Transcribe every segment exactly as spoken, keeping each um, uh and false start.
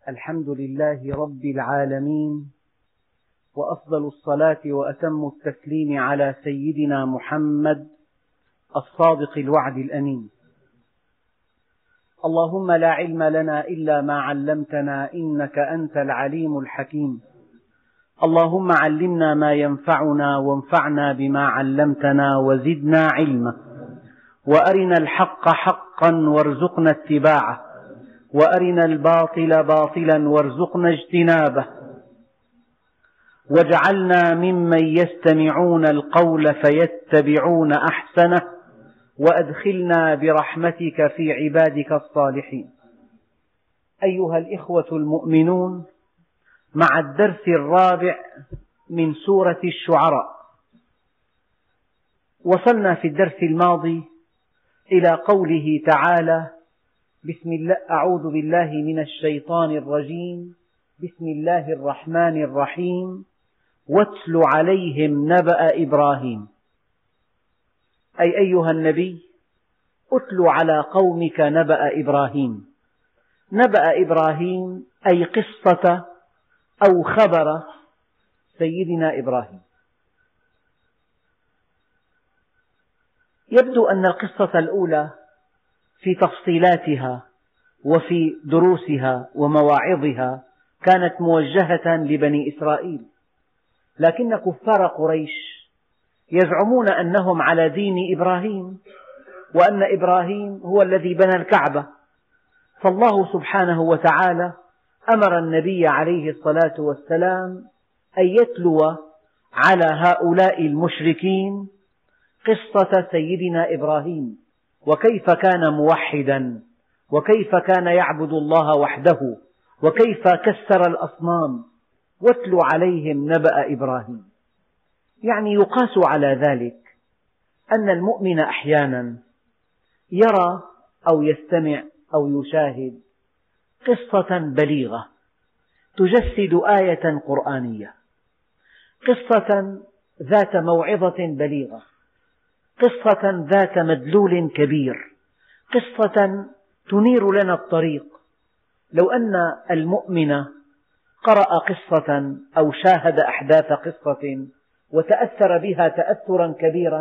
الحمد لله رب العالمين، وأفضل الصلاة وأتم التسليم على سيدنا محمد الصادق الوعد الأمين. اللهم لا علم لنا إلا ما علمتنا إنك أنت العليم الحكيم. اللهم علمنا ما ينفعنا وانفعنا بما علمتنا وزدنا علما، وأرنا الحق حقا وارزقنا اتباعه، وأرنا الباطل باطلا وارزقنا اجتنابه، واجعلنا ممن يستمعون القول فيتبعون أحسنه، وأدخلنا برحمتك في عبادك الصالحين. أيها الإخوة المؤمنون، مع الدرس الرابع من سورة الشعراء، وصلنا في الدرس الماضي إلى قوله تعالى: بسم الله أعوذ بالله من الشيطان الرجيم، بسم الله الرحمن الرحيم، واتل عليهم نبأ إبراهيم. أي أيها النبي، اتل على قومك نبأ إبراهيم. نبأ إبراهيم أي قصة أو خبر سيدنا إبراهيم. يبدو أن القصة الأولى في تفصيلاتها وفي دروسها ومواعظها كانت موجهة لبني إسرائيل، لكن كفار قريش يزعمون أنهم على دين إبراهيم، وأن إبراهيم هو الذي بنى الكعبة. فالله سبحانه وتعالى أمر النبي عليه الصلاة والسلام أن يتلو على هؤلاء المشركين قصة سيدنا إبراهيم، وكيف كان موحدا، وكيف كان يعبد الله وحده، وكيف كسر الأصنام. واتل عليهم نبأ إبراهيم، يعني يقاس على ذلك أن المؤمن أحيانا يرى أو يستمع أو يشاهد قصة بليغة تجسد آية قرآنية، قصة ذات موعظة بليغة، قصة ذات مدلول كبير، قصة تنير لنا الطريق. لو أن المؤمن قرأ قصة أو شاهد أحداث قصة وتأثر بها تأثرا كبيرا،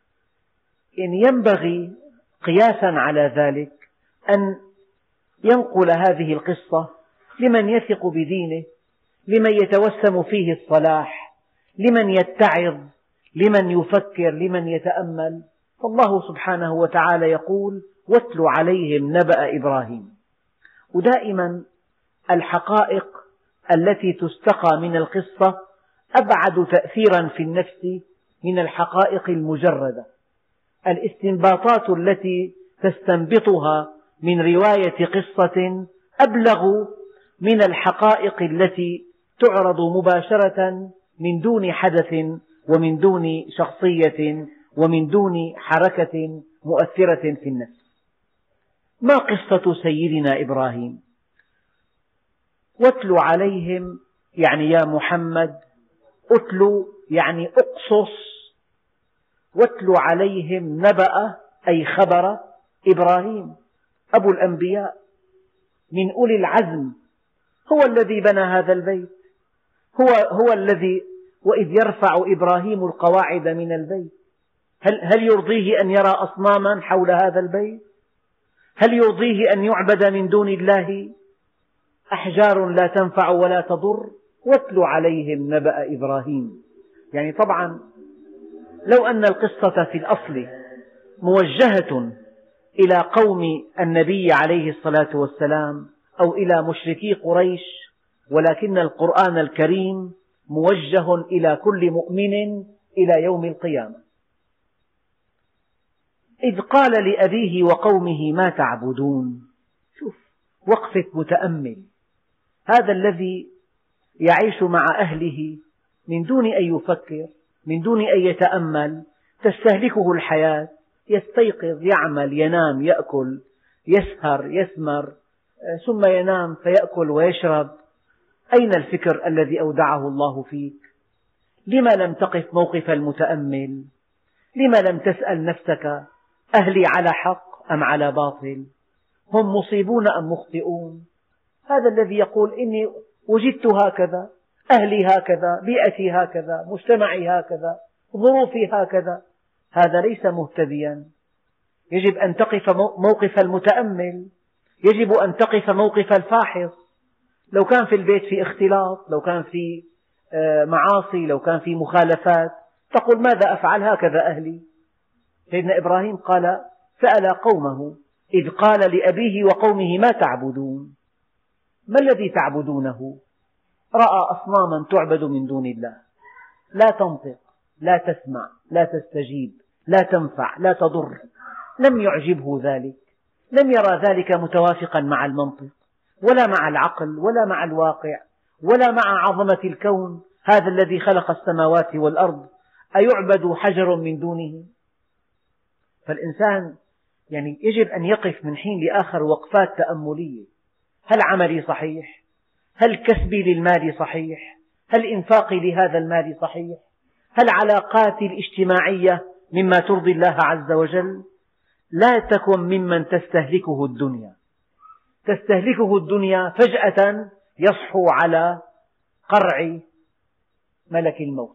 إن ينبغي قياسا على ذلك أن ينقل هذه القصة لمن يثق بدينه، لمن يتوسم فيه الصلاح، لمن يتعظ، لمن يفكر، لمن يتأمل. فالله سبحانه وتعالى يقول: واتل عليهم نبأ إبراهيم. ودائما الحقائق التي تستقى من القصة أبعد تأثيرا في النفس من الحقائق المجردة. الاستنباطات التي تستنبطها من رواية قصة أبلغ من الحقائق التي تعرض مباشرة من دون حدث ومن دون شخصية ومن دون حركة مؤثرة في النفس. ما قصة سيدنا إبراهيم؟ واتل عليهم يعني يا محمد، اتل يعني اقصص، واتل عليهم نبأ أي خبر إبراهيم أبو الأنبياء من أولي العزم، هو الذي بنى هذا البيت، هو, هو الذي وإذ يرفع إبراهيم القواعد من البيت. هل, هل يرضيه أن يرى أصناما حول هذا البيت؟ هل يرضيه أن يعبد من دون الله أحجار لا تنفع ولا تضر؟ واتل عليهم نبأ إبراهيم. يعني طبعا لو أن القصة في الأصل موجهة إلى قوم النبي عليه الصلاة والسلام أو إلى مشركي قريش، ولكن القرآن الكريم موجه إلى كل مؤمن إلى يوم القيامة. إذ قال لأبيه وقومه ما تعبدون. شوف وقفة متأمل، هذا الذي يعيش مع أهله من دون أن يفكر، من دون أن يتأمل، تستهلكه الحياة، يستيقظ، يعمل، ينام، يأكل، يسهر، يسمر، ثم ينام فيأكل ويشرب. أين الفكر الذي أودعه الله فيك؟ لما لم تقف موقف المتأمل؟ لما لم تسأل نفسك: أهلي على حق أم على باطل؟ هم مصيبون أم مخطئون؟ هذا الذي يقول إني وجدت هكذا، أهلي هكذا، بيئتي هكذا، مجتمعي هكذا، ظروفي هكذا، هذا ليس مهتديا. يجب أن تقف موقف المتأمل، يجب أن تقف موقف الفاحص. لو كان في البيت في اختلاط، لو كان في معاصي، لو كان في مخالفات، تقول ماذا أفعل، هكذا أهلي. سيدنا إبراهيم قال سأل قومه إذ قال لأبيه وقومه ما تعبدون، ما الذي تعبدونه؟ رأى أصناما تعبد من دون الله، لا تنطق، لا تسمع، لا تستجيب، لا تنفع، لا تضر. لم يعجبه ذلك، لم يرى ذلك متوافقا مع المنطق ولا مع العقل ولا مع الواقع ولا مع عظمة الكون. هذا الذي خلق السماوات والأرض أيعبد حجر من دونه؟ فالإنسان يعني يجب أن يقف من حين لآخر وقفات تأملية. هل عملي صحيح؟ هل كسبي للمال صحيح؟ هل إنفاقي لهذا المال صحيح؟ هل علاقاتي الاجتماعية مما ترضي الله عز وجل؟ لا تكن ممن تستهلكه الدنيا. تستهلكه الدنيا فجأة يصحو على قرع ملك الموت.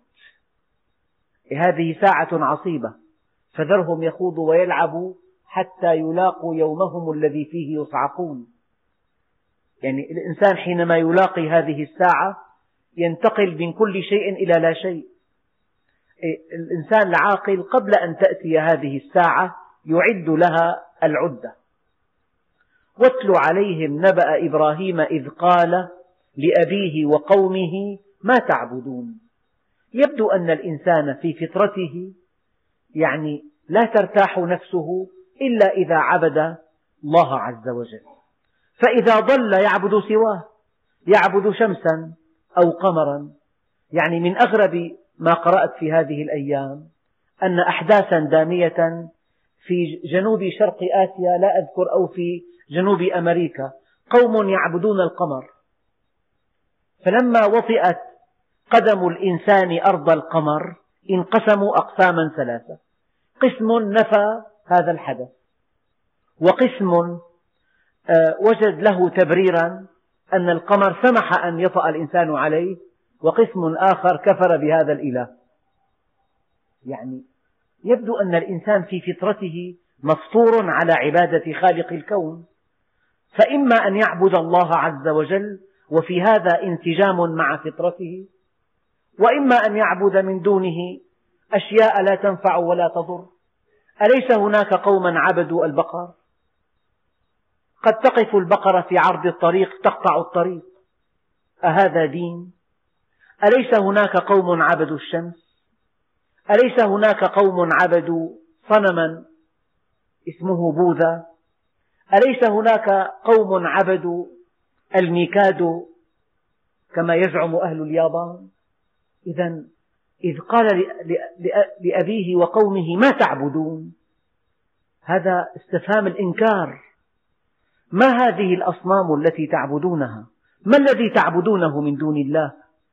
هذه ساعة عصيبة، فذرهم يخوضوا ويلعبوا حتى يلاقوا يومهم الذي فيه يصعقون. يعني الإنسان حينما يلاقي هذه الساعة ينتقل من كل شيء إلى لا شيء. الإنسان العاقل قبل أن تأتي هذه الساعة يعد لها العدة. واتل عليهم نبأ إبراهيم إذ قال لأبيه وقومه ما تعبدون. يبدو أن الإنسان في فطرته يعني لا ترتاح نفسه إلا إذا عبد الله عز وجل، فإذا ضل يعبد سواه، يعبد شمسا أو قمرا. يعني من أغرب ما قرأت في هذه الأيام أن أحداثا دامية في جنوب شرق آسيا، لا أذكر، أو في جنوب أمريكا، قوم يعبدون القمر، فلما وطئت قدم الإنسان أرض القمر انقسموا أقساما ثلاثة. قسم نفى هذا الحدث، وقسم وجد له تبريرا أن القمر سمح أن يطأ الإنسان عليه، وقسم آخر كفر بهذا الإله. يعني يبدو أن الإنسان في فطرته مفطور على عبادة خالق الكون، فإما أن يعبد الله عز وجل وفي هذا انسجام مع فطرته، وإما أن يعبد من دونه أشياء لا تنفع ولا تضر. أليس هناك قوما عبدوا البقر؟ قد تقف البقرة في عرض الطريق تقطع الطريق، أهذا دين؟ أليس هناك قوم عبدوا الشمس؟ أليس هناك قوم عبدوا صنما اسمه بوذا؟ أليس هناك قوم عبدوا الميكادو كما يزعم أهل اليابان؟ إذا إذ قال لأبيه وقومه ما تعبدون، هذا استفهام الإنكار. ما هذه الأصنام التي تعبدونها؟ ما الذي تعبدونه من دون الله؟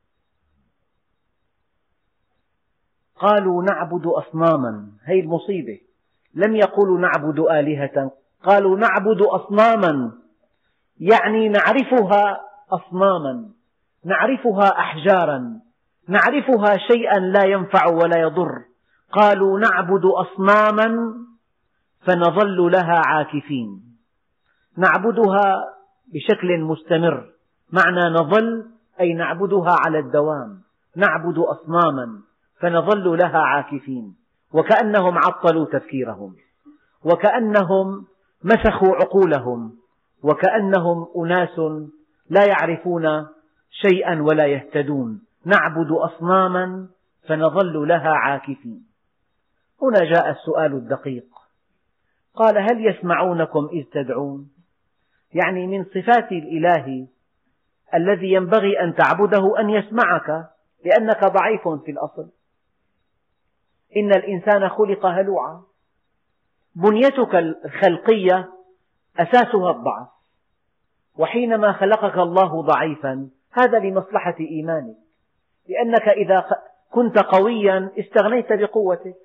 قالوا نعبد أصناما، هي المصيبة، لم يقولوا نعبد آلهة، قالوا نعبد أصناما، يعني نعرفها أصناما، نعرفها أحجارا، نعرفها شيئا لا ينفع ولا يضر. قالوا نعبد أصناما فنظل لها عاكفين. نعبدها بشكل مستمر، معنى نظل أي نعبدها على الدوام، نعبد أصناما فنظل لها عاكفين. وكأنهم عطلوا تفكيرهم، وكأنهم مسخوا عقولهم، وكأنهم أناس لا يعرفون شيئا ولا يهتدون. نعبد أصناما فنظل لها عاكفين. هنا جاء السؤال الدقيق، قال هل يسمعونكم إذ تدعون؟ يعني من صفات الإله الذي ينبغي أن تعبده أن يسمعك، لأنك ضعيف في الأصل. إن الإنسان خلق هلوعا، بنيتك الخلقية أساسها الضعف، وحينما خلقك الله ضعيفا هذا لمصلحة إيمانك، لأنك إذا كنت قويا استغنيت بقوتك،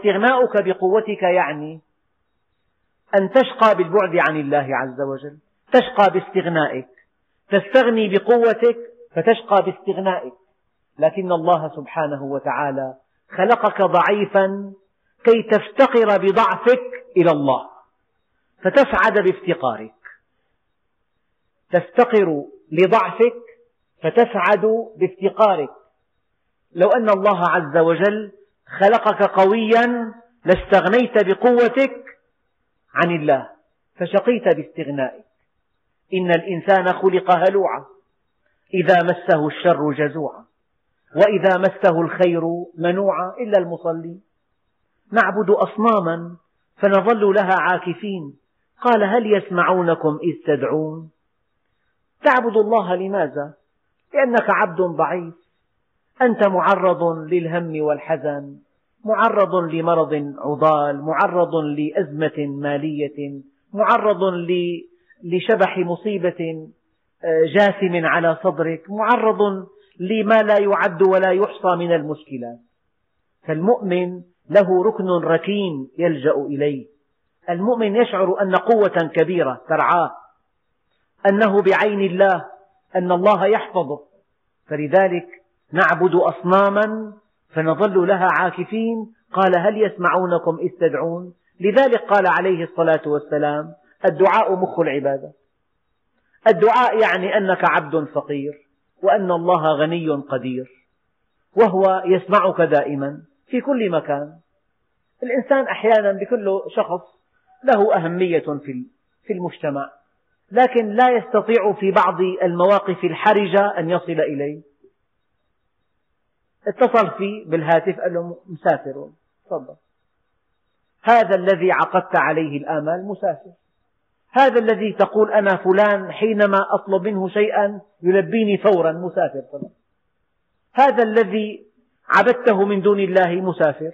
واستغناؤك بقوتك يعني أن تشقى بالبعد عن الله عز وجل، تشقى باستغنائك، تستغني بقوتك فتشقى باستغنائك. لكن الله سبحانه وتعالى خلقك ضعيفا كي تفتقر بضعفك إلى الله فتسعد بافتقارك، تفتقر لضعفك فتسعد بافتقارك. لو أن الله عز وجل خلقك قويا لاستغنيت بقوتك عن الله فشقيت باستغنائك. إن الإنسان خلق هلوعا إذا مسه الشر جزوعا وإذا مسه الخير منوعا إلا المصلين. نعبد أصناما فنظل لها عاكفين. قال هل يسمعونكم إذ تدعون؟ تعبد الله لماذا؟ لأنك عبد ضعيف، أنت معرض للهم والحزن، معرض لمرض عضال، معرض لأزمة مالية، معرض لشبح مصيبة جاثم على صدرك، معرض لما لا يعد ولا يحصى من المشكلات. فالمؤمن له ركن ركين يلجأ إليه. المؤمن يشعر أن قوة كبيرة ترعاه، أنه بعين الله، أن الله يحفظه. فلذلك نعبد أصناما فنظل لها عاكفين. قال هل يسمعونكم إذ تدعون؟ لذلك قال عليه الصلاة والسلام الدعاء مخ العبادة. الدعاء يعني أنك عبد فقير وأن الله غني قدير، وهو يسمعك دائما في كل مكان. الإنسان أحيانا بكل شخص له أهمية في المجتمع، لكن لا يستطيع في بعض المواقف الحرجة أن يصل إليه. اتصل فيه بالهاتف قال له مسافر، تفضل. هذا الذي عقدت عليه الآمال مسافر. هذا الذي تقول أنا فلان حينما أطلب منه شيئا يلبيني فورا مسافر طبعا. هذا الذي عبدته من دون الله مسافر،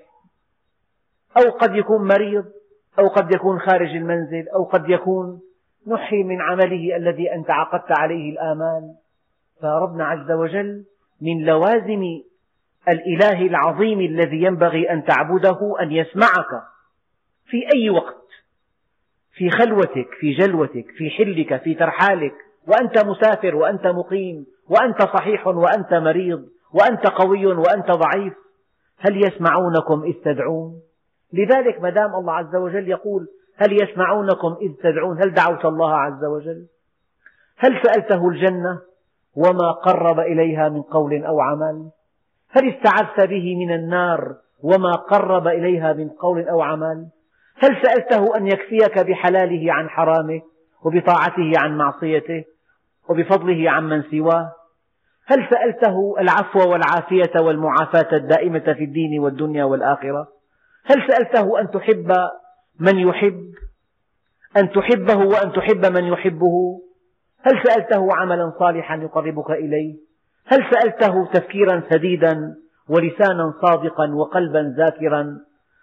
أو قد يكون مريض، أو قد يكون خارج المنزل، أو قد يكون نحي من عمله الذي أنت عقدت عليه الآمال. فربنا عز وجل من لوازم الإله العظيم الذي ينبغي أن تعبده أن يسمعك في أي وقت، في خلوتك، في جلوتك، في حلك، في ترحالك، وأنت مسافر وأنت مقيم وأنت صحيح وأنت مريض وأنت قوي وأنت ضعيف. هل يسمعونكم إذ تدعون؟ لذلك ما دام الله عز وجل يقول هل يسمعونكم إذ تدعون، هل دعوت الله عز وجل؟ هل سألته الجنة وما قرب إليها من قول أو عمل؟ هل استعذت به من النار وما قرب إليها من قول أو عمل؟ هل سألته أن يكفيك بحلاله عن حرامه وبطاعته عن معصيته وبفضله عن من سواه؟ هل سألته العفو والعافية والمعافاة الدائمة في الدين والدنيا والآخرة؟ هل سألته أن تحب من يحب، أن تحبه وأن تحب من يحبه؟ هل سألته عملا صالحا يقربك إليه؟ هل سألته تفكيرا سديدا ولسانا صادقا وقلبا ذاكرا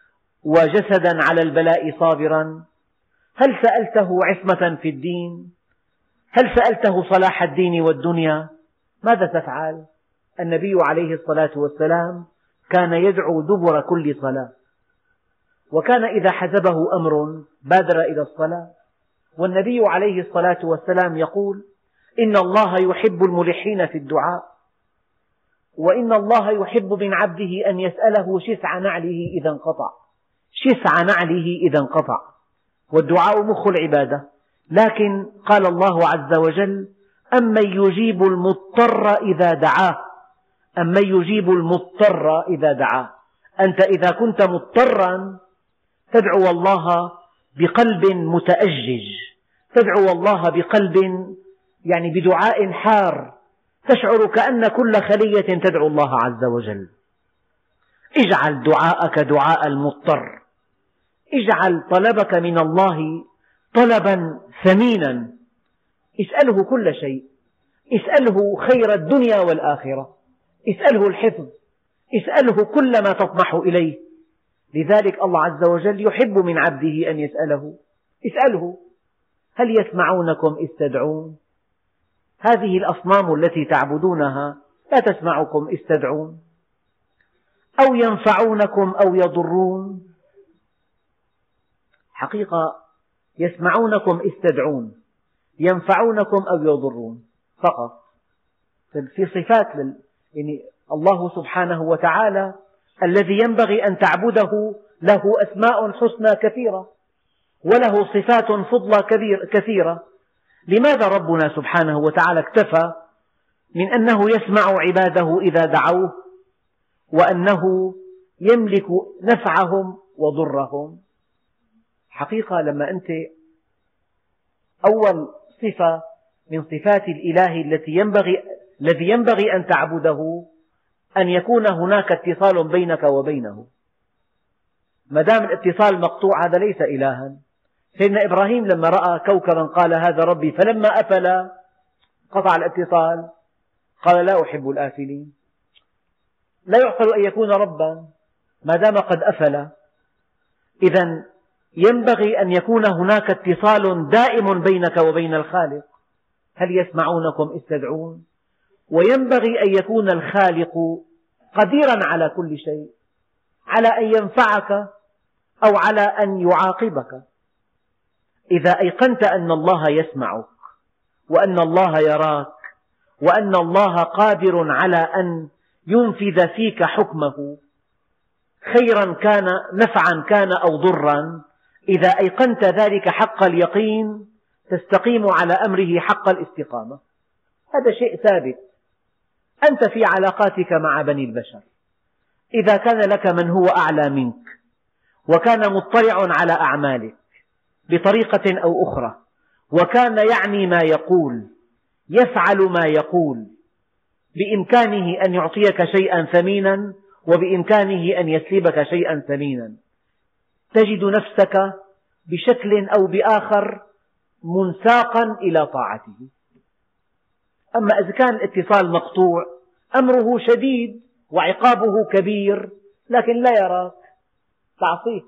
وجسدا على البلاء صابرا؟ هل سألته عصمة في الدين؟ هل سألته صلاح الدين والدنيا؟ ماذا تفعل؟ النبي عليه الصلاة والسلام كان يدعو دبر كل صلاة، وكان إذا حزبه أمر بادر إلى الصلاة. والنبي عليه الصلاة والسلام يقول إن الله يحب الملحين في الدعاء، وإن الله يحب من عبده أن يسأله شسع نعله إذا انقطع، شسع نعله إذا انقطع. والدعاء مخ العبادة. لكن قال الله عز وجل أمن يجيب المضطر إذا دعاه، أمن يجيب المضطر إذا دعاه. أنت إذا كنت مضطرا تدعو الله بقلب متأجج، تدعو الله بقلب يعني بدعاء حار، تشعر كأن كل خلية تدعو الله عز وجل. اجعل دعاءك دعاء المضطر، اجعل طلبك من الله طلبا ثمينا، اسأله كل شيء، اسأله خير الدنيا والآخرة، اسأله الحفظ، اسأله كل ما تطمح إليه. لذلك الله عز وجل يحب من عبده أن يسأله. اسأله هل يسمعونكم إذ تدعون؟ هذه الأصنام التي تعبدونها لا تسمعكم إذ تدعون. أو ينفعونكم أو يضرون. حقيقة يسمعونكم إذ تدعون، ينفعونكم أو يضرون فقط. في صفات لل... يعني الله سبحانه وتعالى الذي ينبغي أن تعبده له أسماء حسنى كثيرة وله صفات فضلى كثيرة. لماذا ربنا سبحانه وتعالى اكتفى من أنه يسمع عباده إذا دعوه وأنه يملك نفعهم وضرهم؟ حقيقة لما أنت أول صفة من صفات الإله التي ينبغي الذي ينبغي أن تعبده أن يكون هناك اتصال بينك وبينه. ما دام الاتصال مقطوع هذا ليس إلها. سيدنا إبراهيم لما رأى كوكبا قال هذا ربي، فلما أفل قطع الاتصال، قال لا أحب الآفلين. لا يعقل أن يكون ربا ما دام قد أفل. إذن ينبغي أن يكون هناك اتصال دائم بينك وبين الخالق. هل يسمعونكم إذ تدعون؟ وينبغي أن يكون الخالق قديرا على كل شيء، على أن ينفعك أو على أن يعاقبك. إذا أيقنت أن الله يسمعك وأن الله يراك وأن الله قادر على أن ينفذ فيك حكمه خيرا كان نفعا كان أو ضرا، إذا أيقنت ذلك حق اليقين تستقيم على أمره حق الاستقامة. هذا شيء ثابت. أنت في علاقاتك مع بني البشر إذا كان لك من هو أعلى منك وكان مطلع على أعمالك بطريقة أو أخرى وكان يعني ما يقول، يفعل ما يقول، بإمكانه أن يعطيك شيئا ثمينا وبإمكانه أن يسلبك شيئا ثمينا، تجد نفسك بشكل أو بآخر منساقا إلى طاعته. أما إذا كان الاتصال مقطوع أمره شديد وعقابه كبير لكن لا يراك، تعصيه.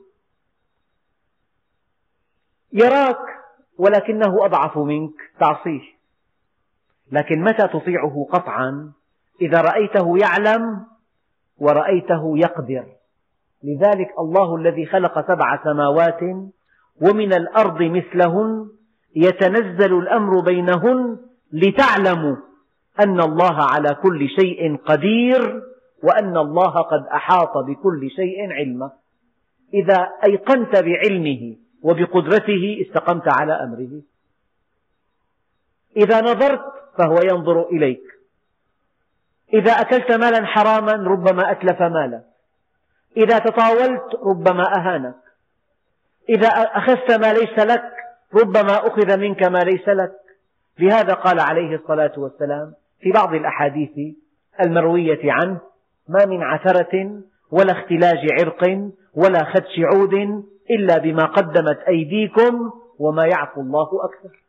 يراك ولكنه أضعف منك، تعصيه. لكن متى تطيعه قطعا؟ إذا رأيته يعلم ورأيته يقدر. لذلك الله الذي خلق سبع سماوات ومن الأرض مثلهن يتنزل الأمر بينهن لتعلموا أن الله على كل شيء قدير وأن الله قد أحاط بكل شيء علما. إذا أيقنت بعلمه وبقدرته استقمت على أمره. إذا نظرت فهو ينظر إليك. إذا أكلت مالا حراما ربما أتلف مالك. إذا تطاولت ربما أهانك. إذا أخذت ما ليس لك ربما أخذ منك ما ليس لك. لهذا قال عليه الصلاة والسلام في بعض الأحاديث المروية عنه: ما من عثرة ولا اختلاج عرق ولا خدش عود إلا بما قدمت أيديكم وما يعفو الله أكثر.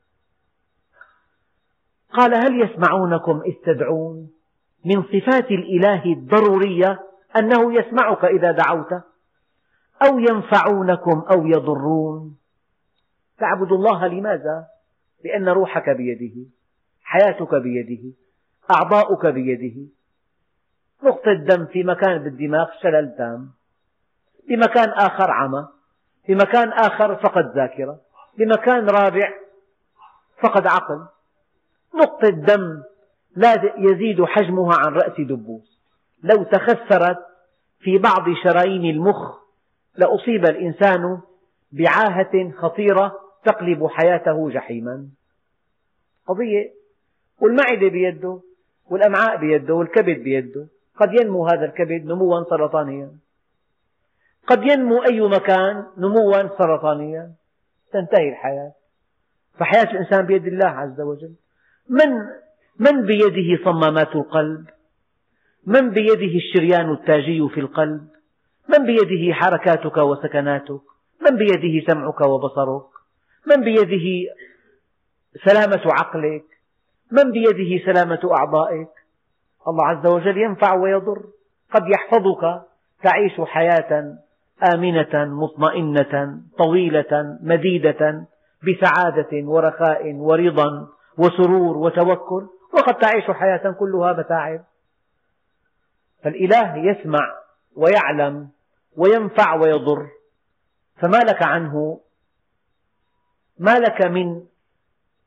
قال: هل يسمعونكم إذ تدعون؟ من صفات الإله الضرورية أنه يسمعك إذا دعوت. أو ينفعونكم أو يضرون. تعبد الله لماذا؟ لأن روحك بيده، حياتك بيده، أعضاؤك بيده. نقطة دم في مكان بالدماغ شلل تام، بمكان آخر عمى، بمكان آخر فقد ذاكرة، بمكان رابع فقد عقل. نقطة دم لا يزيد حجمها عن رأس دبوس، لو تخثرت في بعض شرايين المخ لأصيب الإنسان بعاهة خطيرة تقلب حياته جحيما. قضية. والمعدة بيده والأمعاء بيده والكبد بيده. قد ينمو هذا الكبد نموا سرطانيا، قد ينمو أي مكان نموا سرطانيا، تنتهي الحياة. فحياة الإنسان بيد الله عز وجل. من من بيده صمامات القلب؟ من بيده الشريان التاجي في القلب؟ من بيده حركاتك وسكناتك؟ من بيده سمعك وبصرك؟ من بيده سلامة عقلك؟ من بيده سلامة أعضائك؟ الله عز وجل ينفع ويضر. قد يحفظك تعيش حياة آمنة مطمئنة طويلة مديدة بسعادة ورخاء ورضا وسرور وتوكل، وقد تعيش حياة كلها متاعب. فالإله يسمع ويعلم وينفع ويضر، فما لك عنه، ما لك من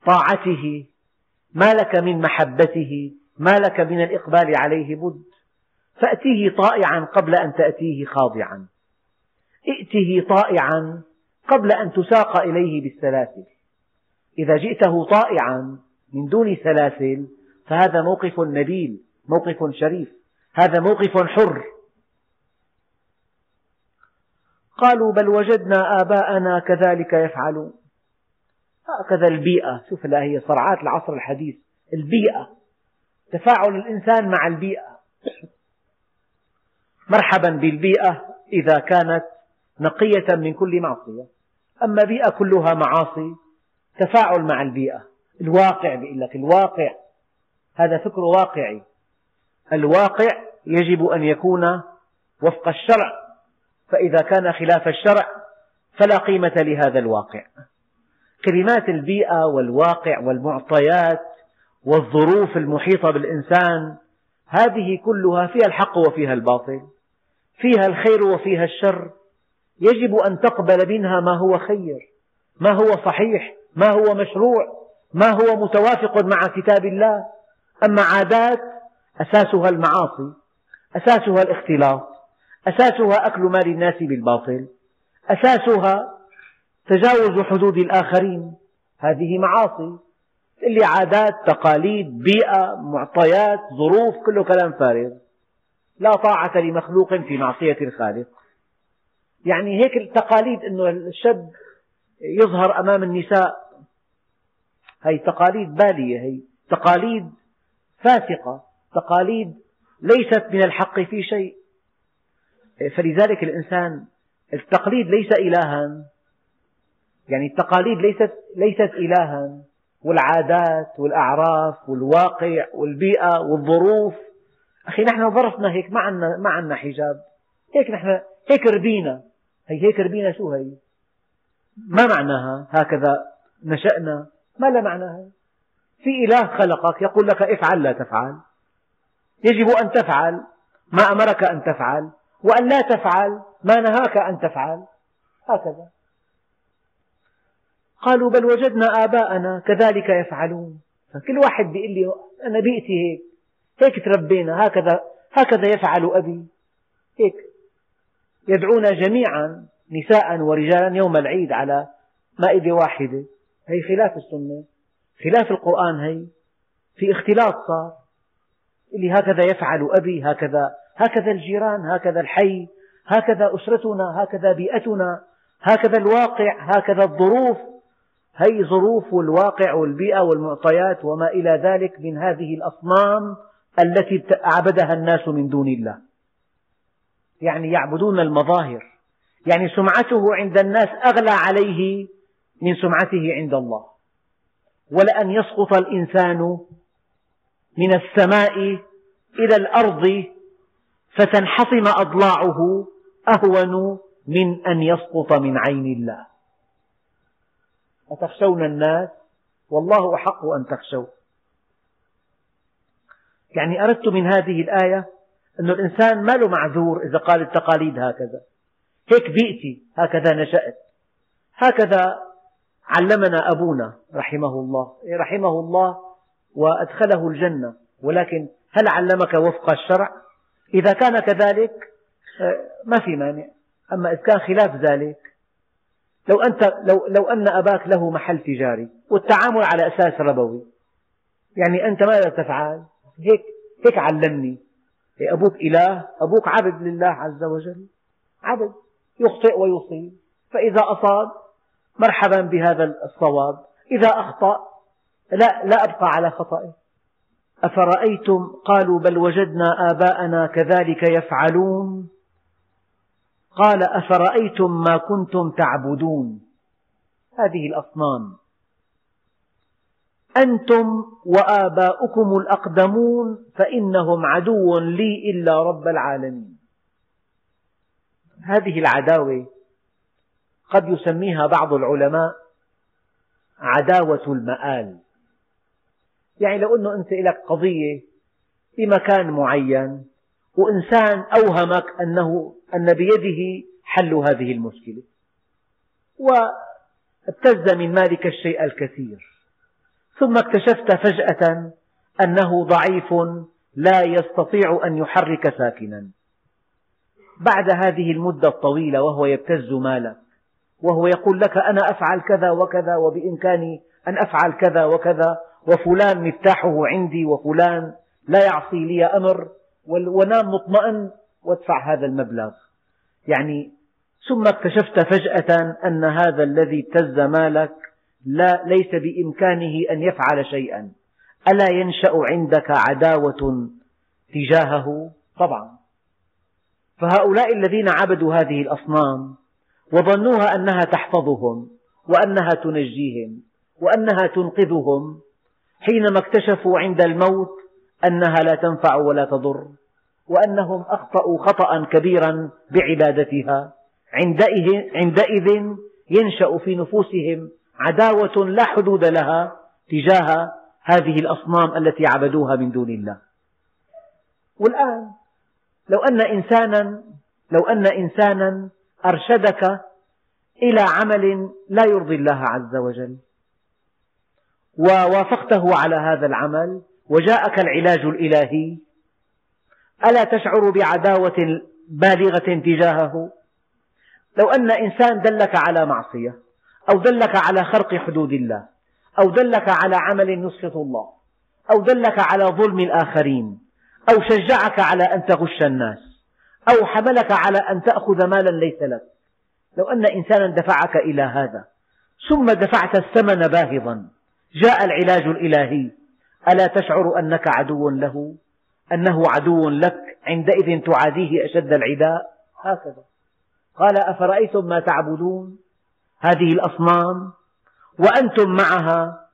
طاعته، ما لك من محبته، ما لك من الإقبال عليه بد. فأتيه طائعا قبل أن تأتيه خاضعا، ائته طائعا قبل أن تساق إليه بالسلاسل. إذا جئته طائعا من دون سلاسل فهذا موقف نبيل، موقف شريف، هذا موقف حر. قالوا بل وجدنا آباءنا كذلك يفعلون. هكذا البيئة، شوف هي صرعات العصر الحديث، البيئة، تفاعل الإنسان مع البيئة. مرحبا بالبيئة إذا كانت نقية من كل معصية، أما بيئة كلها معاصي تفاعل مع البيئة. الواقع بيقول لك، الواقع هذا فكر واقعي، الواقع يجب أن يكون وفق الشرع، فإذا كان خلاف الشرع فلا قيمة لهذا الواقع. كلمات البيئة والواقع والمعطيات والظروف المحيطة بالإنسان هذه كلها فيها الحق وفيها الباطل، فيها الخير وفيها الشر، يجب أن تقبل منها ما هو خير، ما هو صحيح، ما هو مشروع، ما هو متوافق مع كتاب الله. أما عادات أساسها المعاصي، أساسها الاختلاط، أساسها أكل مال الناس بالباطل، أساسها تجاوز حدود الآخرين، هذه معاصي. اللي عادات، تقاليد، بيئة، معطيات، ظروف، كله كلام فارغ. لا طاعة لمخلوق في معصية الخالق. يعني هيك التقاليد أنه الشاب يظهر أمام النساء، هي تقاليد بالية، هي تقاليد فاسقة، تقاليد ليست من الحق في شيء. فلذلك الإنسان، التقليد ليس إلها، يعني التقاليد ليست, ليست إلها، والعادات والأعراف والواقع والبيئة والظروف. أخي نحن ظرفنا هيك، ما عنا, ما عنا حجاب، هيك نحن هيك ربينا، هي هيك ربينا. شو هي؟ ما معناها هكذا نشأنا؟ ما لا معناها. في إله خلقك يقول لك افعل لا تفعل، يجب أن تفعل ما أمرك أن تفعل، وأن لا تفعل ما نهاك أن تفعل، هكذا. قالوا بل وجدنا آباءنا كذلك يفعلون. فكل واحد بيقول لي أنا بيئتي هيك، هيك تربينا، هكذا هكذا يفعل أبي، هيك يدعونا جميعا نساء ورجالا يوم العيد على مائدة واحدة. هي خلاف السنة، خلاف القرآن، هي في اختلاط صار. اللي هكذا يفعل أبي، هكذا هكذا الجيران، هكذا الحي، هكذا أسرتنا، هكذا بيئتنا، هكذا الواقع، هكذا الظروف. هي ظروف والواقع والبيئة والمعطيات وما إلى ذلك من هذه الأصنام التي عبدها الناس من دون الله. يعني يعبدون المظاهر، يعني سمعته عند الناس أغلى عليه من سمعته عند الله. ولأن يسقط الإنسان من السماء إلى الأرض فتنحطم أضلاعه أهون من أن يسقط من عين الله. أتخشون الناس والله أحق أن تخشوا. يعني أردت من هذه الآية أن الإنسان ما له معذور إذا قال التقاليد هكذا، هيك بيئتي، هكذا نشأت، هكذا علمنا أبونا رحمه الله، رحمه الله وأدخله الجنة، ولكن هل علمك وفق الشرع؟ إذا كان كذلك ما في مانع. أما إذا كان خلاف ذلك، لو, أنت لو, لو أن أباك له محل تجاري والتعامل على أساس ربوي، يعني أنت ماذا تفعل؟ هيك, هيك علمني. أبوك إله، أبوك عبد لله عز وجل، عبد يخطئ ويصيب، فإذا أصاب مرحبا بهذا الصواب، إذا أخطأ لا, لا أبقى على خطئه. أفرأيتم، قالوا بل وجدنا آباءنا كذلك يفعلون. قال أفرأيتم ما كنتم تعبدون، هذه الأصنام، أنتم وآباؤكم الأقدمون فإنهم عدو لي إلا رب العالمين. هذه العداوة قد يسميها بعض العلماء عداوة المآل. يعني لو أنه أنت لك قضية بمكان معين وإنسان أوهمك أنه أن بيده حل هذه المشكلة، وابتز من مالك الشيء الكثير، ثم اكتشفت فجأة أنه ضعيف لا يستطيع أن يحرك ساكنا. بعد هذه المدة الطويلة وهو يبتز مالك، وهو يقول لك أنا أفعل كذا وكذا وبإمكاني أن أفعل كذا وكذا، وفلان مفتاحه عندي وفلان لا يعصي لي أمر، ونام مطمئن وادفع هذا المبلغ. يعني ثم اكتشفت فجأة أن هذا الذي ابتز مالك لا ليس بإمكانه أن يفعل شيئا. ألا ينشأ عندك عداوة تجاهه؟ طبعا. فهؤلاء الذين عبدوا هذه الأصنام وظنوها أنها تحفظهم وأنها تنجيهم وأنها تنقذهم، حينما اكتشفوا عند الموت أنها لا تنفع ولا تضر، وأنهم أخطأوا خطأ كبيرا بعبادتها، عندئذ ينشأ في نفوسهم عداوة لا حدود لها تجاه هذه الأصنام التي عبدوها من دون الله. والآن لو أن إنسانا لو أن إنسانا أرشدك إلى عمل لا يرضي الله عز وجل، ووافقته على هذا العمل وجاءك العلاج الإلهي، ألا تشعر بعداوة بالغة تجاهه؟ لو أن إنسان دلك على معصية، أو دلك على خرق حدود الله، أو دلك على عمل يسخط الله، أو دلك على ظلم الآخرين، أو شجعك على أن تغش الناس، أو حملك على أن تأخذ مالا ليس لك، لو أن إنسانا دفعك إلى هذا ثم دفعت الثمن باهظا، جاء العلاج الإلهي، ألا تشعر أنك عدو له، أنه عدو لك؟ عندئذ تعاديه أشد العداء. هكذا قال أفرأيتم ما تعبدون، هذه الأصنام وأنتم معها،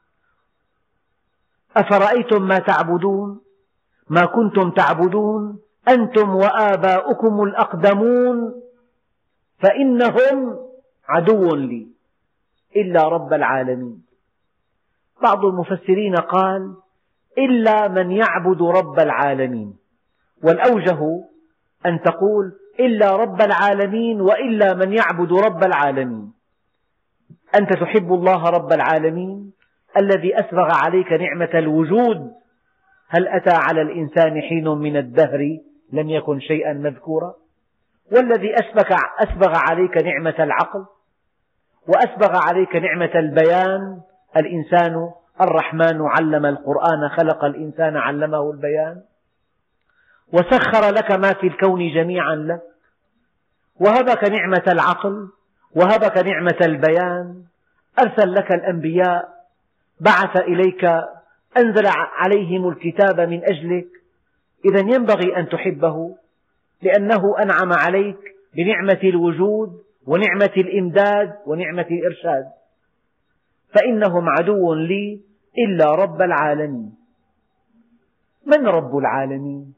أفرأيتم ما تعبدون ما كنتم تعبدون أنتم وآباؤكم الأقدمون فإنهم عدو لي إلا رب العالمين. بعض المفسرين قال إلا من يعبد رب العالمين، والأوجه أن تقول إلا رب العالمين وإلا من يعبد رب العالمين. أنت تحب الله رب العالمين الذي أسبغ عليك نعمة الوجود، هل أتى على الإنسان حين من الدهر لم يكن شيئا مذكورا، والذي أسبغ عليك نعمة العقل وأسبغ عليك نعمة البيان. الإنسان الرحمن علم القرآن خلق الإنسان علمه البيان، وسخر لك ما في الكون جميعا لك، وهبك نعمة العقل وهبك نعمة البيان، أرسل لك الأنبياء، بعث إليك، أنزل عليهم الكتاب من أجلك. إذن ينبغي أن تحبه لأنه أنعم عليك بنعمة الوجود ونعمة الإمداد ونعمة الإرشاد. فإنهم عدو لي إلا رب العالمين. من رب العالمين؟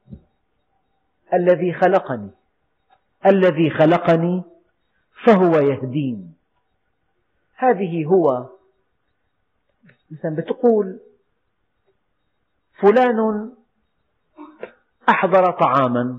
الذي خلقني الذي خلقني فهو يهدين. هذه هو مثلا بتقول فلان أحضر طعاما،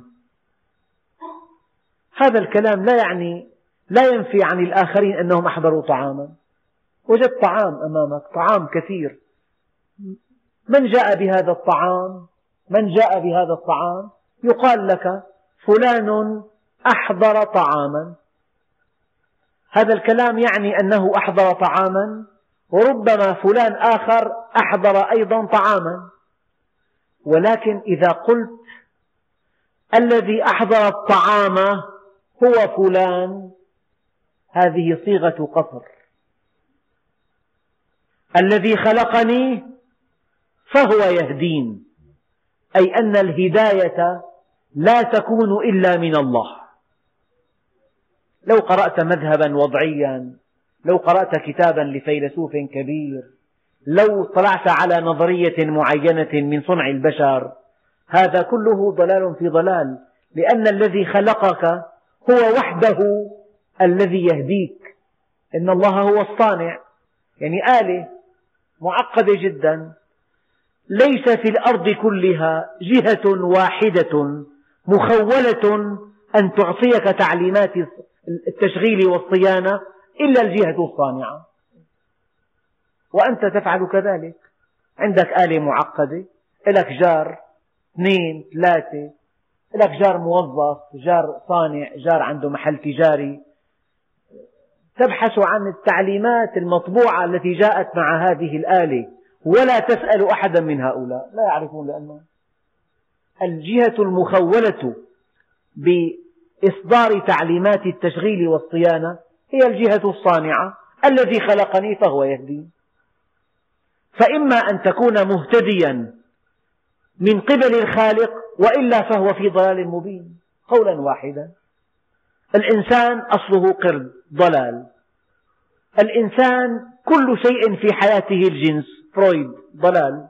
هذا الكلام لا يعني لا ينفي عن الآخرين أنهم أحضروا طعاما. وجدت طعام أمامك، طعام كثير، من جاء بهذا الطعام؟ من جاء بهذا الطعام؟ يقال لك فلان أحضر طعاما. هذا الكلام يعني أنه أحضر طعاما، وربما فلان آخر أحضر أيضا طعاما. ولكن إذا قلت الذي أحضر الطعام هو فلان، هذه صيغة قصر. الذي خلقني فهو يهدين، أي أن الهداية لا تكون إلا من الله. لو قرأت مذهبا وضعيا، لو قرأت كتابا لفيلسوف كبير، لو طلعت على نظرية معينة من صنع البشر، هذا كله ضلال في ضلال، لأن الذي خلقك هو وحده الذي يهديك. إن الله هو الصانع، يعني آلة معقدة جدا، ليس في الأرض كلها جهة واحدة مخولة أن تعطيك تعليمات التشغيل والصيانة إلا الجهة الصانعة. وأنت تفعل كذلك. عندك آلة معقدة، لك جار اثنين ثلاثة، لك جار موظف، جار صانع، جار عنده محل تجاري، تبحث عن التعليمات المطبوعة التي جاءت مع هذه الآلة ولا تسأل أحدا من هؤلاء، لا يعرفون، لأنه الجهة المخولة بإصدار تعليمات التشغيل والصيانة هي الجهة الصانعة، الذي خلقني فهو يهدين. فإما أن تكون مهتديا من قبل الخالق، وإلا فهو في ضلال مبين. قولا واحدا، الإنسان أصله قرد، ضلال. الإنسان كل شيء في حياته الجنس، فرويد، ضلال.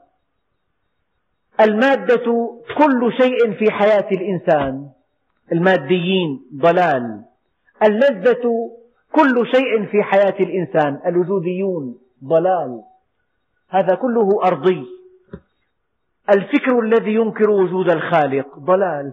المادة كل شيء في حياة الإنسان، الماديين، ضلال. اللذة كل شيء في حياة الإنسان، الوجوديون، ضلال. هذا كله أرضي. الفكر الذي ينكر وجود الخالق ضلال.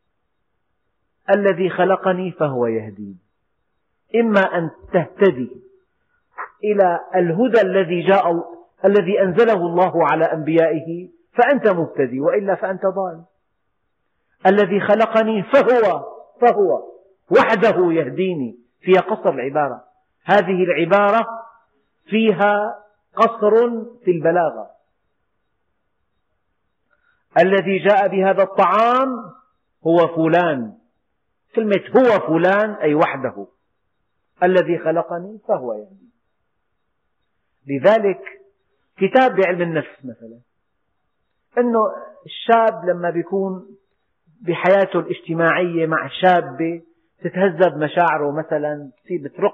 الذي خلقني فهو يهدين. إما أن تهتدي إلى الهدى الذي جاء الذي أنزله الله على أنبيائه فأنت مهتدي، وإلا فأنت ضال. الذي خلقني فهو فهو وحده يهديني، فيها قصر العبارة. هذه العبارة فيها قصر في البلاغة. الذي جاء بهذا الطعام هو فلان، كلمة هو فلان أي وحده. الذي خلقني فهو يهدي. لذلك كتاب بعلم النفس مثلا، أنه الشاب لما بيكون بحياته الاجتماعية مع شابة تتهذب مشاعره مثلا، بترق،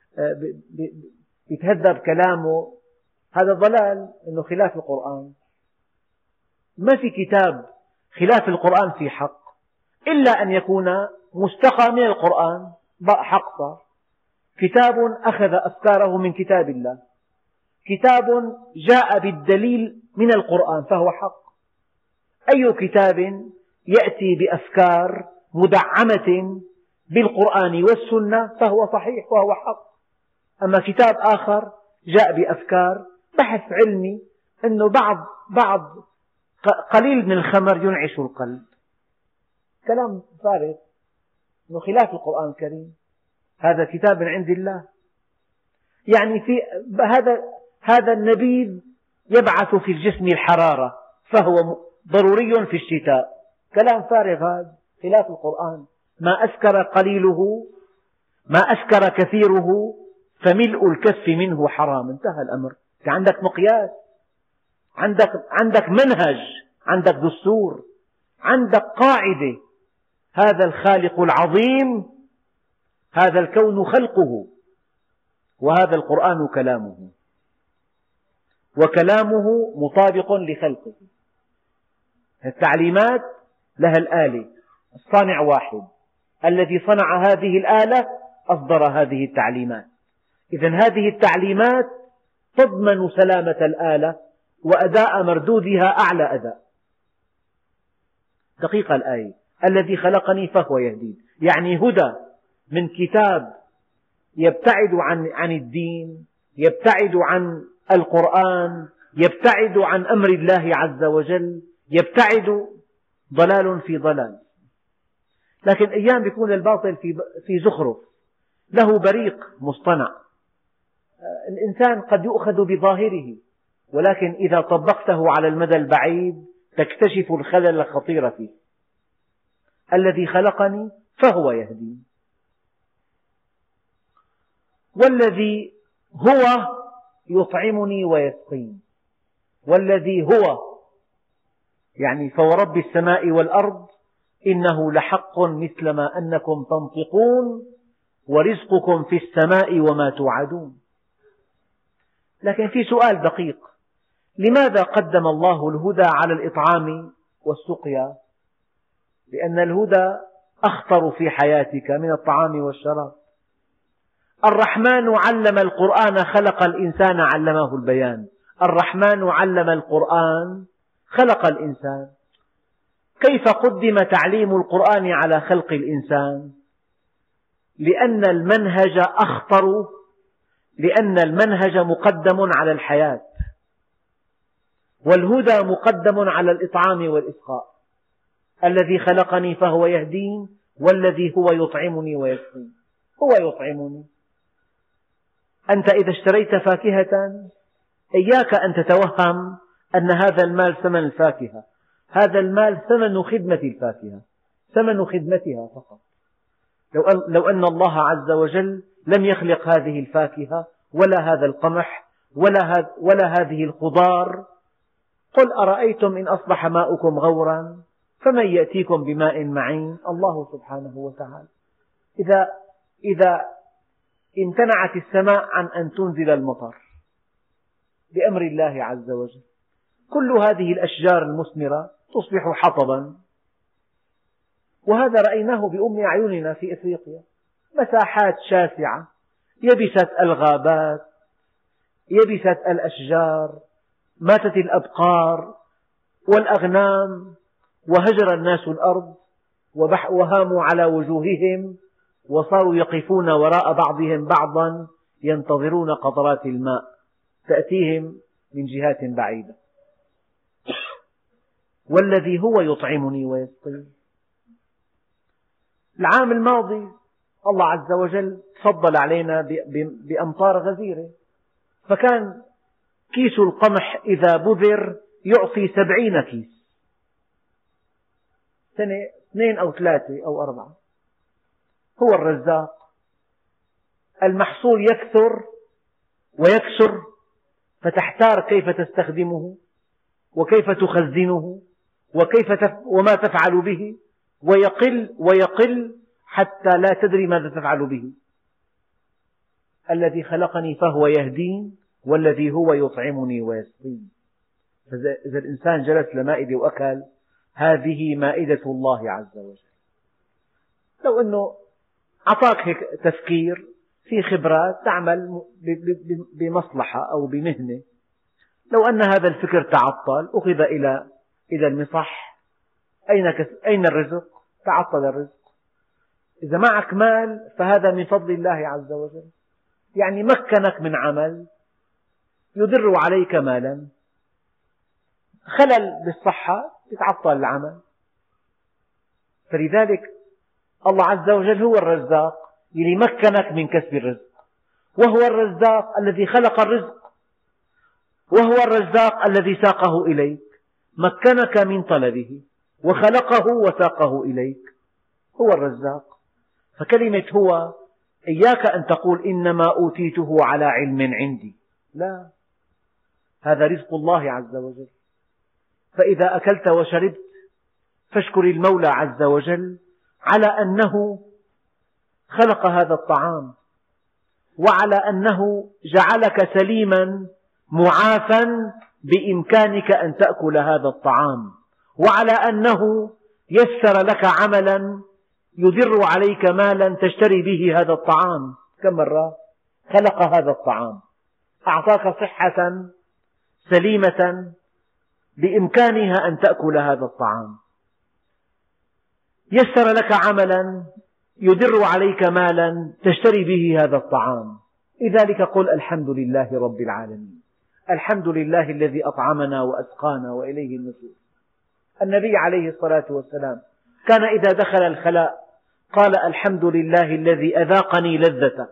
يتهذب كلامه، هذا ضلال، أنه خلاف القرآن. ما في كتاب خلاف القرآن في حق، إلا أن يكون مستقى من القرآن، حق صار. كتاب أخذ أفكاره من كتاب الله، كتاب جاء بالدليل من القرآن فهو حق. أي كتاب يأتي بأفكار مدعمة بالقرآن والسنة فهو صحيح وهو حق. أما كتاب آخر جاء بأفكار بحث علمي أنه بعض بعض قليل من الخمر ينعش القلب، كلام فارغ، أنه خلاف القرآن الكريم. هذا كتاب من عند الله، يعني في هذا هذا النبيذ يبعث في الجسم الحرارة فهو ضروري في الشتاء، كلام فارغ، هذا خلاف القرآن. ما أسكر قليله ما أسكر كثيره فملء الكف منه حرام، انتهى الأمر. عندك مقياس، عندك عندك منهج، عندك دستور، عندك قاعدة. هذا الخالق العظيم، هذا الكون خلقه، وهذا القرآن كلامه، وكلامه مطابق لخلقه. التعليمات لها الآلة، الصانع واحد، الذي صنع هذه الآلة أصدر هذه التعليمات. إذن هذه التعليمات تضمن سلامة الآلة وأداء مردودها أعلى أداء. دقيقة الآية، الذي خلقني فهو يهدين، يعني هدى من كتاب يبتعد عن عن الدين، يبتعد عن القرآن، يبتعد عن أمر الله عز وجل، يبتعد، ضلال في ضلال. لكن أيام يكون الباطل في في زخرف، له بريق مصطنع. الإنسان قد يؤخذ بظاهره، ولكن إذا طبقته على المدى البعيد تكتشف الخلل الخطير فيه. الذي خلقني فهو يهدين. والذي هو يطعمني ويسقين. والذي هو يعني فورب السماء والأرض إنه لحق مثل ما أنكم تنطقون ورزقكم في السماء وما توعدون. لكن في سؤال دقيق، لماذا قدم الله الهدى على الإطعام والسقيا؟ لأن الهدى أخطر في حياتك من الطعام والشراب. الرحمن علم القرآن خلق الإنسان علمه البيان. الرحمن علم القرآن خلق الإنسان. كيف قدم تعليم القرآن على خلق الإنسان؟ لأن المنهج أخطر، لأن المنهج مقدم على الحياة. والهدى مقدم على الإطعام والإسقاء. الذي خلقني فهو يهدين، والذي هو يطعمني ويسقين. هو يطعمني. أنت إذا اشتريت فاكهة إياك أن تتوهم أن هذا المال ثمن الفاكهة، هذا المال ثمن خدمة الفاكهة، ثمن خدمتها فقط. لو أن الله عز وجل لم يخلق هذه الفاكهة ولا هذا القمح ولا, ولا هذه الخضار، قل أرأيتم إن أصبح ماؤكم غورا فمن يأتيكم بماء معين؟ الله سبحانه وتعالى. إذا, إذا امتنعت السماء عن أن تنزل المطر بأمر الله عز وجل، كل هذه الأشجار المثمرة تصبح حطبا. وهذا رأيناه بأم أعيننا في إفريقيا، مساحات شاسعة يبست الغابات، يبست الأشجار، ماتت الأبقار والأغنام، وهجر الناس الأرض وهاموا على وجوههم، وصاروا يقفون وراء بعضهم بعضا ينتظرون قطرات الماء تأتيهم من جهات بعيدة. والذي هو يطعمني ويسقين. العام الماضي الله عز وجل تفضل علينا بأمطار غزيرة، فكان كيس القمح إذا بذر يعطي سبعين كيس، سنة اثنين أو ثلاثة أو أربعة. هو الرزاق. المحصول يكثر ويكسر، فتحتار كيف تستخدمه وكيف تخزنه وكيف تف... وما تفعل به، ويقل ويقل حتى لا تدري ماذا تفعل به. الذي خلقني فهو يهدين، والذي هو يطعمني ويسقين. إذا الإنسان جلس لمائدة وأكل، هذه مائدة الله عز وجل. لو أنه أعطاك هيك تفكير في خبرات تعمل بمصلحة أو بمهنة، لو أن هذا الفكر تعطل أخذ إلى إلى المصح، أين أين الرزق؟ تعطل الرزق. إذا معك مال فهذا من فضل الله عز وجل، يعني مكنك من عمل يدر عليك مالا، خلل بالصحة يتعطل العمل. فلذلك الله عز وجل هو الرزاق الذي مكنك من كسب الرزق، وهو الرزاق الذي خلق الرزق، وهو الرزاق الذي ساقه إليك، مكنك من طلبه وخلقه وساقه إليك. هو الرزاق. فكلمة هو إياك أن تقول إنما أوتيته على علم عندي، لا، هذا رزق الله عز وجل. فإذا أكلت وشربت فاشكر المولى عز وجل على أنه خلق هذا الطعام، وعلى أنه جعلك سليما معافا بإمكانك أن تأكل هذا الطعام، وعلى أنه يسر لك عملا يدر عليك مالا تشتري به هذا الطعام. كم مرة خلق هذا الطعام، أعطاك صحة سليمة بإمكانها أن تأكل هذا الطعام، يسر لك عملا يدر عليك مالا تشتري به هذا الطعام. لذلك قل الحمد لله رب العالمين، الحمد لله الذي أطعمنا وأسقانا وإليه النشور. النبي عليه الصلاة والسلام كان إذا دخل الخلاء قال الحمد لله الذي أذاقني لذته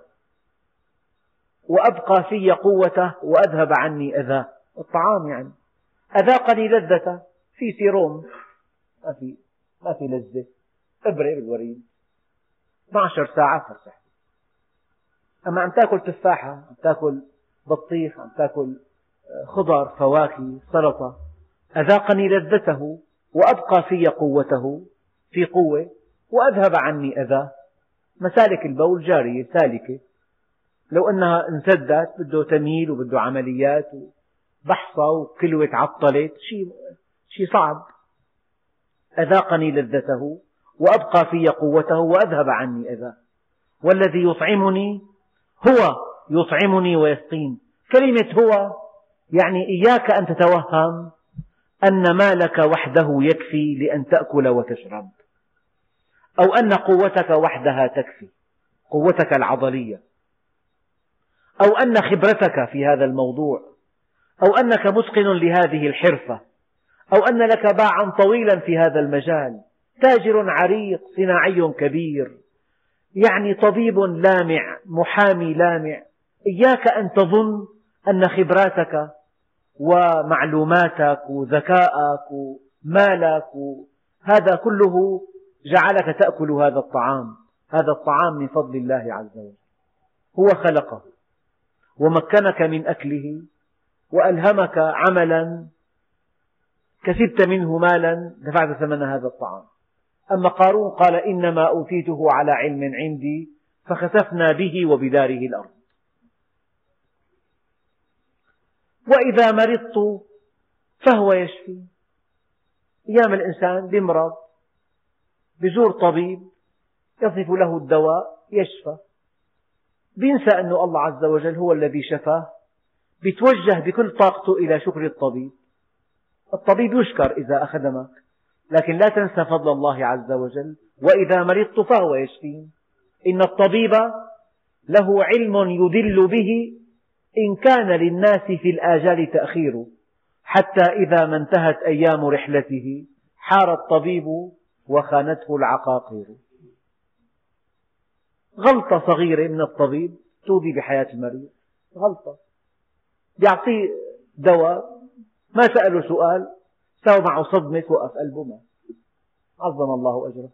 وأبقى في قوته وأذهب عني أذاه. الطعام يعني أذاقني لذته، في سيروم ما في ما في لذة، إبرة بالوريد اثنتي عشرة ساعة فرصح. أما أن تأكل تفاحة، أن تأكل بطيخ، أن تأكل خضر فواكه سلطة، أذاقني لذته وأبقى في قوته في قوة وأذهب عني أذاه. مسالك البول جارية سالكة، لو أنها انسدت بده تميل وبده عمليات وبحصة وكلوة تعطلت، شيء شيء صعب. أذاقني لذته وأبقى في قوته وأذهب عني أذاه. والذي يطعمني هو يطعمني ويسقين. كلمة هو يعني إياك أن تتوهم أن مالك وحده يكفي لأن تأكل وتشرب، أو أن قوتك وحدها تكفي، قوتك العضلية، أو أن خبرتك في هذا الموضوع، أو أنك متقن لهذه الحرفة، أو أن لك باعا طويلا في هذا المجال، تاجر عريق صناعي كبير، يعني طبيب لامع، محامي لامع. إياك أن تظن أن خبراتك ومعلوماتك وذكاءك ومالك هذا كله جعلك تأكل هذا الطعام. هذا الطعام من فضل الله عز وجل، هو خلقه ومكنك من أكله وألهمك عملا كسبت منه مالا دفعت ثمن هذا الطعام. أما قارون قال إنما أوتيته على علم عندي فخسفنا به وبداره الأرض. وإذا مرضت فهو يشفي. أيام الإنسان بمرض بزور طبيب يصف له الدواء يشفى، بينسى أن الله عز وجل هو الذي شفاه، بيتوجه بكل طاقته إلى شكر الطبيب. الطبيب يشكر إذا أخدمك، لكن لا تنسى فضل الله عز وجل. وإذا مرضت فهو يشفين. إن الطبيب له علم يدل به إن كان للناس في الآجال تأخير، حتى إذا ما انتهت أيام رحلته حار الطبيب وخانته العقاقير. غلطة صغيرة من الطبيب تودي بحياة المريض، غلطة، يعطيه دواء ما سأله سؤال، سوى معه صدمة وقف قلبه مات. عظم الله أجره.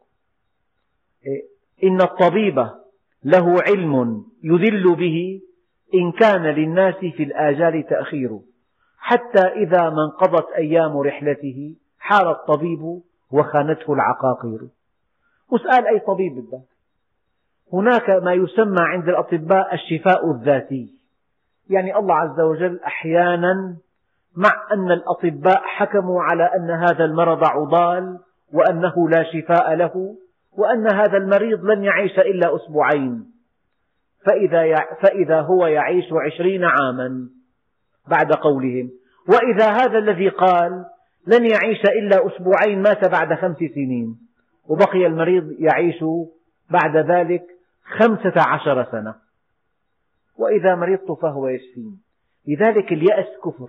إن الطبيب له علم يدل به إن كان للناس في الآجال تأخير، حتى إذا ما انقضت أيام رحلته حار الطبيب وخانته العقاقير. واسأل أي طبيب بدك. هناك ما يسمى عند الأطباء الشفاء الذاتي، يعني الله عز وجل أحيانا مع أن الأطباء حكموا على أن هذا المرض عضال وأنه لا شفاء له وأن هذا المريض لن يعيش إلا أسبوعين، فإذا, فإذا هو يعيش عشرين عاما بعد قولهم، وإذا هذا الذي قال لن يعيش إلا أسبوعين مات بعد خمس سنين، وبقي المريض يعيش بعد ذلك خمسة عشر سنة. وإذا مرضت فهو يشفين. لذلك اليأس كفر.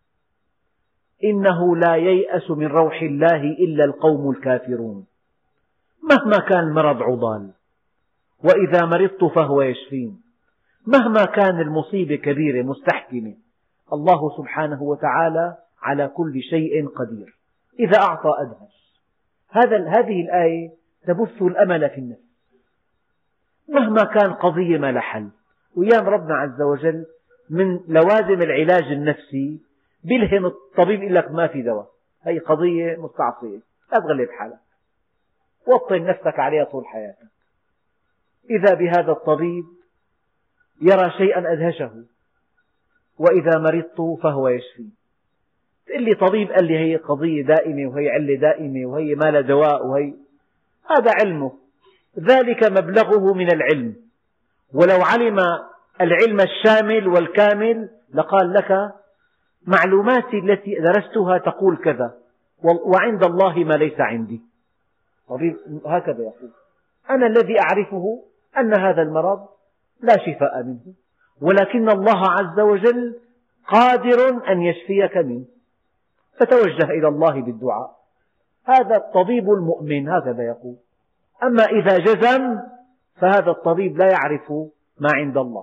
إنه لا ييأس من روح الله إلا القوم الكافرون. مهما كان المرض عضال، وإذا مرضت فهو يشفين. مهما كان المصيبة كبيرة مستحكمة، الله سبحانه وتعالى على كل شيء قدير. إذا أعطى أدهش. هذا هذه الآية تبث الأمل في النفس. مهما كان قضية ما لها حل، وأيام ربنا عز وجل من لوازم العلاج النفسي بيلهم الطبيب يقول لك ما في دواء، هي قضية مستعصية، لا تغلب حالك، وطن نفسك عليها طول حياتك. إذا بهذا الطبيب يرى شيئا أدهشه. وإذا مرضت فهو يشفي. تقول لي طبيب قال لي هي قضية دائمة وهي علة دائمة وهي ما لها دواء، وهي هذا علمه، ذلك مبلغه من العلم. ولو علم العلم الشامل والكامل لقال لك معلوماتي التي درستها تقول كذا، وعند الله ما ليس عندي. طبيب هكذا يقول: أنا الذي أعرفه أن هذا المرض لا شفاء منه، ولكن الله عز وجل قادر أن يشفيك منه، فتوجه إلى الله بالدعاء. هذا الطبيب المؤمن هكذا يقول. أما إذا جزم فهذا الطبيب لا يعرف ما عند الله.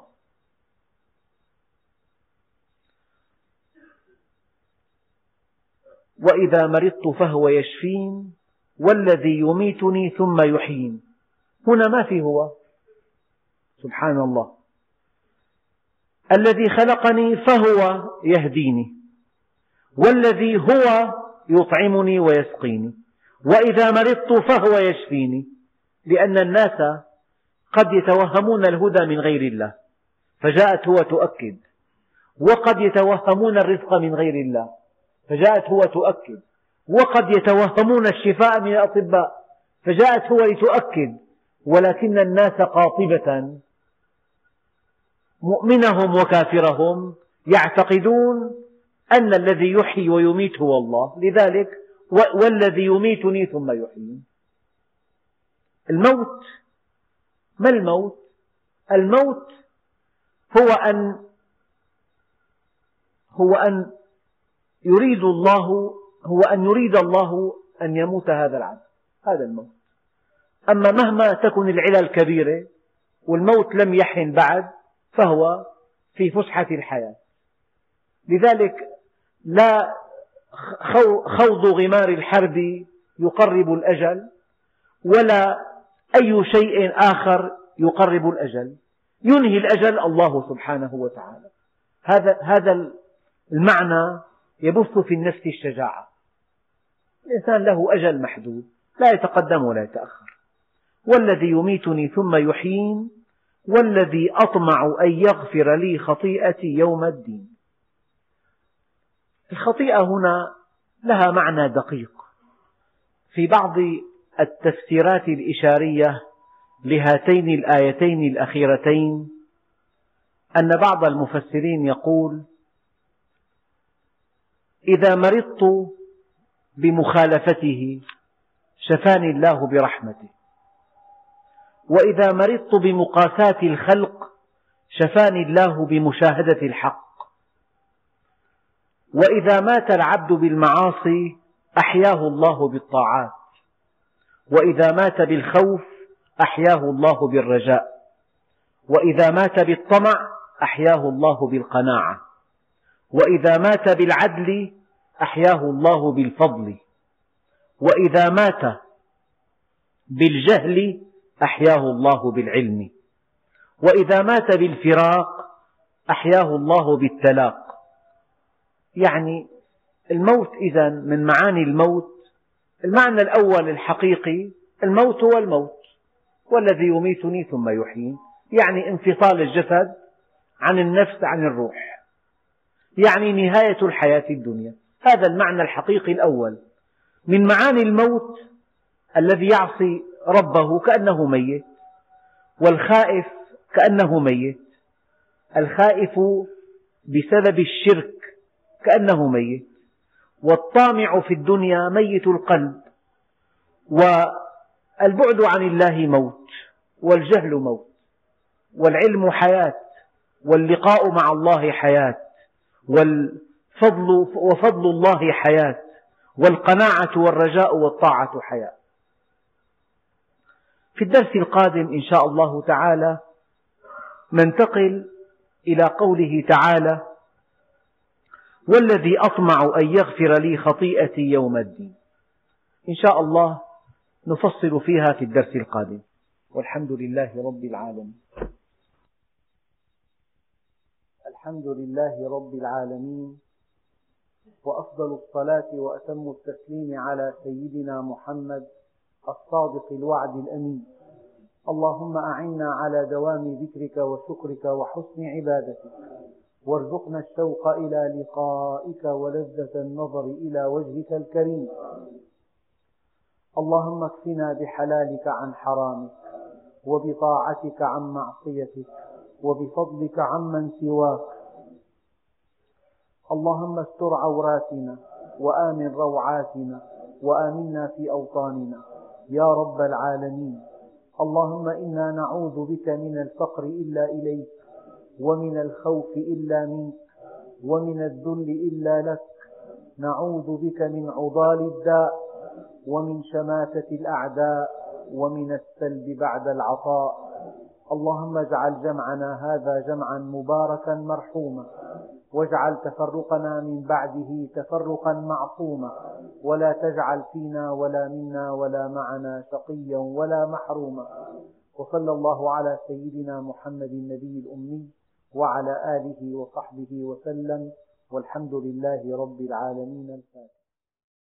وإذا مرضت فهو يشفين والذي يميتني ثم يحيين. هنا ما في هو، سبحان الله. الذي خلقني فهو يهديني، والذي هو يطعمني ويسقيني. وإذا مرضت فهو يشفيني. لأن الناس قد يتوهمون الهدى من غير الله فجاءت هو تؤكد، وقد يتوهمون الرزق من غير الله فجاءت هو تؤكد، وقد يتوهمون الشفاء من الأطباء فجاءت هو لتؤكد. ولكن الناس قاطبة مؤمنهم وكافرهم يعتقدون أن الذي يحيي ويميت هو الله. لذلك والذي يميتني ثم يحيين. الموت ما الموت؟ الموت هو أن هو أن يريد الله هو أن يريد الله أن يموت هذا العبد، هذا الموت. أما مهما تكن العلل كبيرة والموت لم يحن بعد فهو في فسحة الحياة. لذلك لا خوض غمار الحرب يقرب الأجل، ولا أي شيء آخر يقرب الأجل. ينهي الأجل الله سبحانه وتعالى. هذا هذا المعنى يبث في النفس الشجاعة. الإنسان له أجل محدود، لا يتقدم ولا يتأخر. والذي يميتني ثم يحيين والذي أطمع أن يغفر لي خطيئتي يوم الدين. الخطيئة هنا لها معنى دقيق. في بعض التفسيرات الإشارية لهاتين الآيتين الأخيرتين أن بعض المفسرين يقول: إذا مرضت بمخالفته شفاني الله برحمته، وإذا مرضت بمقاساة الخلق شفاني الله بمشاهدة الحق، وإذا مات العبد بالمعاصي أحياه الله بالطاعات، وإذا مات بالخوف أحياه الله بالرجاء، وإذا مات بالطمع أحياه الله بالقناعة، وإذا مات بالعدل أحياه الله بالفضل، وإذا مات بالجهل أحياه الله بالعلم، وإذا مات بالفراق أحياه الله بالتلاق. يعني الموت إذن من معاني الموت، المعنى الأول الحقيقي الموت هو الموت، والذي يميتني ثم يحيين، يعني انفصال الجسد عن النفس عن الروح، يعني نهاية الحياة الدنيا. هذا المعنى الحقيقي الأول. من معاني الموت الذي يعصي ربه كأنه ميت، والخائف كأنه ميت. الخائف بسبب الشرك كأنه ميت، والطامع في الدنيا ميت القلب. والبعد عن الله موت، والجهل موت، والعلم حياة، واللقاء مع الله حياة، والفضل وفضل الله حياة، والقناعة والرجاء والطاعة حياة. في الدرس القادم إن شاء الله تعالى ننتقل إلى قوله تعالى: والذي أطمع أن يغفر لي خطيئتي يوم الدين. إن شاء الله نفصل فيها في الدرس القادم، والحمد لله رب العالمين. الحمد لله رب العالمين، وأفضل الصلاة وأتم التسليم على سيدنا محمد الصادق الوعد الأمين. اللهم أعنا على دوام ذكرك وشكرك وحسن عبادتك، وارزقنا الشوق إلى لقائك ولذة النظر إلى وجهك الكريم. اللهم اكفنا بحلالك عن حرامك، وبطاعتك عن معصيتك، وبفضلك عمن سواك. اللهم استر عوراتنا وآمن روعاتنا وآمنا في أوطاننا يا رب العالمين. اللهم إنا نعوذ بك من الفقر إلا إليك، ومن الخوف إلا منك، ومن الذل إلا لك. نعوذ بك من عضال الداء، ومن شماتة الأعداء، ومن السلب بعد العطاء. اللهم اجعل جمعنا هذا جمعا مباركا مرحوما، واجعل تفرقنا من بعده تفرقا معصوما، ولا تجعل فينا ولا منا ولا معنا شقيا ولا محروما. وصلى الله على سيدنا محمد النبي الأمي وعلى آله وصحبه وسلم، والحمد لله رب العالمين. الفاتحة.